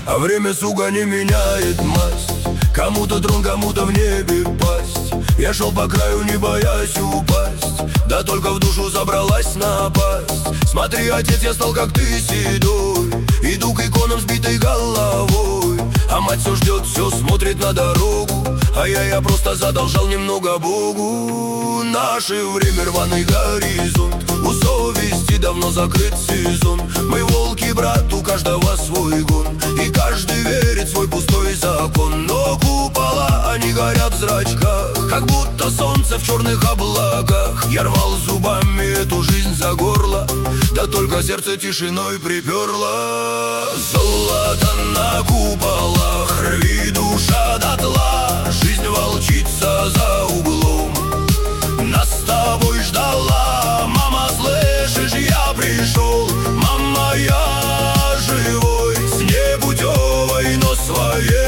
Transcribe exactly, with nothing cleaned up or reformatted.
А время, сука, не меняет масть. Кому-то трон, кому-то в небе пасть. Я шел по краю, не боясь упасть. Да только в душу забралась напасть. Смотри, отец, я стал как ты седой. Иду к иконам сбитой головой. А мать все ждет, все смотрит на дорогу. А я, я просто задолжал немного Богу. Наше время, рваный горизонт. У совести давно закрыт сезон. Мы волки, брат, у каждого свой гон. И каждый верит в свой пустой закон. Но купола, они горят в зрачках, как будто солнце в черных облаках. Я рвал зубами эту жизнь за горло, да только сердце тишиной приперло. Золото на куполах, рви душа дотла. Жизнь волчица за углом нас с тобой ждала. Мама, слышишь, я пришел. Мама, я живой, с непутевой, но своей.